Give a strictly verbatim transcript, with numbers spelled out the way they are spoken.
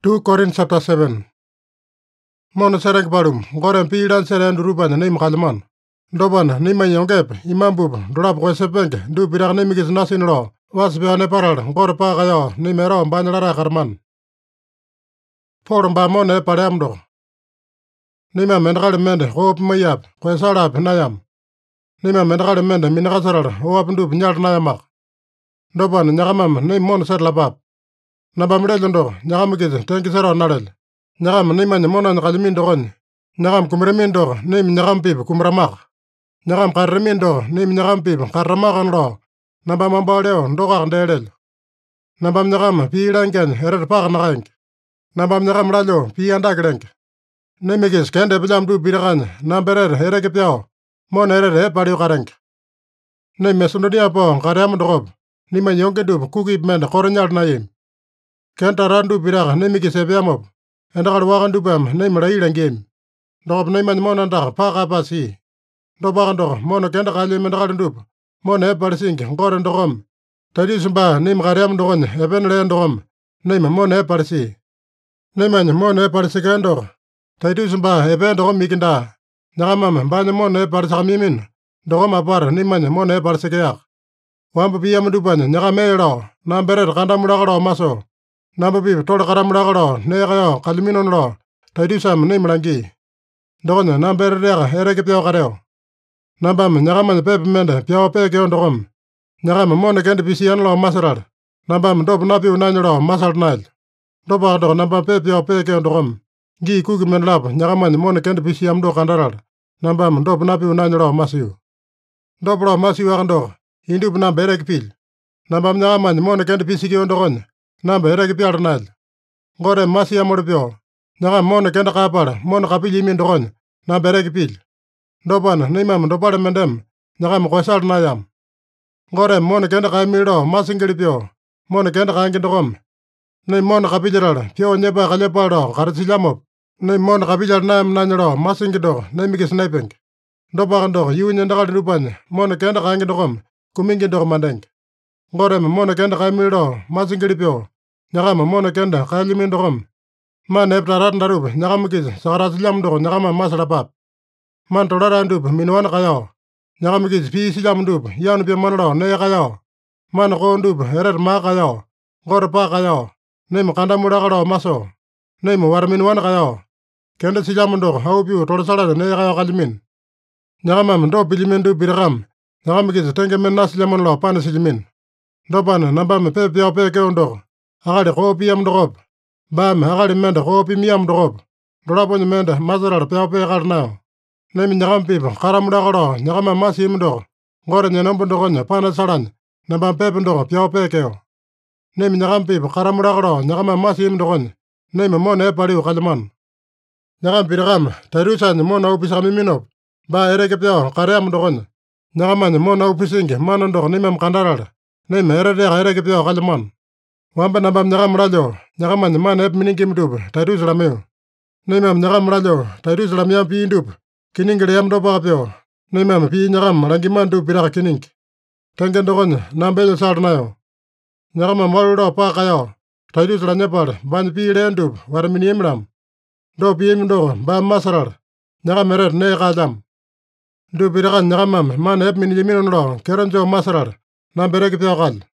two Corinthians chapter seven. Mono sereng parum, gorem pidan seren rupan nim kalman. Doban nima yongep, imambub, drop wesepeng, du pirak nimigis nasin lo, was beane paral, gor pa kayo, nimero banyalara karman. Forum ba mone padamdo. Nima mendral mende, hoop mayap, kwesarap nayam. Nima mendral mende, minakasaral, hoop ndup nyal nayamak. Doban nyakamam, nim mon ser lapap. Nabam relundo, nyakamigis, tenkisero narel. Nyakam nima monan kalimin dogon. Nyakam kumremin do, nim nyakam pip kumramak. Nyakam karremin do, nim nyakam pip karramakan lo. Nabam ambaleo, ndokak ndelel. Nabam nyakam pi ilanken, eret pak nakank. Nabam nyakam ralo, pi andak lenk. Nimigis kende bilam du birakan, namberer ereke piao. Mon erere pariu karenk. Nim mesundunia po, kaream dogob. Nima yonke dub, kukip mende koronyal nayim. Kenta randu birak, nimigis epiamop. Endakal wakan dubam, nim rai langim. Dogob niman monan dak, pakapasi. Dobakan dog, mono kenda kali mendakal dub. Mono eparsink, ngoren dogom. Tadi sumba, nim kaream dogon, epen leen dogom. Nim mono eparsi. Niman mono eparsi kendo. Tadi sumba, epen dogom mikinda. Nyakamam, banya mono eparsa mimin. Dogom apar, niman mono eparsi kayak. Wampu piyam dupan, nyakamelo, namberet kandamulakalo maso. Namba pip tol karamulakalo, nekayo, kaliminon lo. Tadi sam nim langi. Dogon namberet eka, ereke piao kareo. Nambam nyakaman pep mende, piao peke on dogom. Nyakam mono kende pisian lo masaral. Nambam dop napi unanyalo, masal nail. Dopa dog nambam pep piao peke on dogom. Gi kuki men lap, nyakaman mono kende pisiam do kandaral. Nambam dop napi unanyalo, masiu. Dop lo masiu akan dog. Hindup namba ereke pil. Nambam nyakaman mono kende pisiki on dogon. Namba ereke pial nail. Gore masi amor pio. Nyakam mono kende kapal, mono kapili min dogon. Namba ereke pil. Dopan nimam dopale mendem. Nyakam kwesal nayam. Gore mono kende kaimilo, masingili pio. Mono kende kaingin dogom. Nim mono kapijiral, pio nyepa kalepal do, karasilamop. Nim mono kapijiral nayam nanyalo, masingi do, nimigi sniping. Dopakan do, yu nyendakal dupan, mono kende kaingin dogom. Kumingin dog mandeng. Gore mono kende kaimilo, masingili pio. Nyakam mono kende kailimin dogom. Man epta rat darup, nyakamigis, sakarasilam do, nyakama masalapap. Man tolaran dup, minuan kayo. Nyakamigis pi silam dup, yan pia manalo, neye kayo. Man koon dup, eret maa kayo. Gore pa kayo. Nim kandamulakalo maso. Nim warminuan kayo. Kende silam do, hau piu tolasalan neye kayo kalimin. Nyakamam do pilimin dup birakam. Nyakamigis tenkemen nasilaman lo pan silimin. Dopan nambam pe piao peke on do. Akali kopi am dogop. Bam akali mende kopi miam dogop. Dolapon mende masaral piao peke karnao. Nemi nyakam pip karamulakalo nyakama masim do. Gore nyenombo dogonya pana salan. Nambam pepe do piao pekeo. Nemi nyakam pip karamulakalo nyakama masim dogonya. Nemi mono epaliu kaliman. Nyakam pirakam tarusan mono upisami minop. Ba ereke piao kaream dogonya. Nyakaman mono upisingi manon do nimem kandaral. Nemi eredeka ereke piao kaliman. Wamba nambam nyakam rajo. Nyakaman man ep miningim dup. Tarusalameo. Nimem nyakam rajo. Tarusalamiam pi indup. Kiningil yam do papio. Nimam pi nyakam langiman dup piraka kining. Tengen dogon nambel sar nayo. Nyakam maludo pa kayo. Tarusalanyapal. Ban pi len dup. Warmini imram. Do pi im do. Ba masarar. Nyakam eret ne kajam. Du pirakan nyakamam man ep miniminon lo. Keronjo masarar. Nambereke piakal.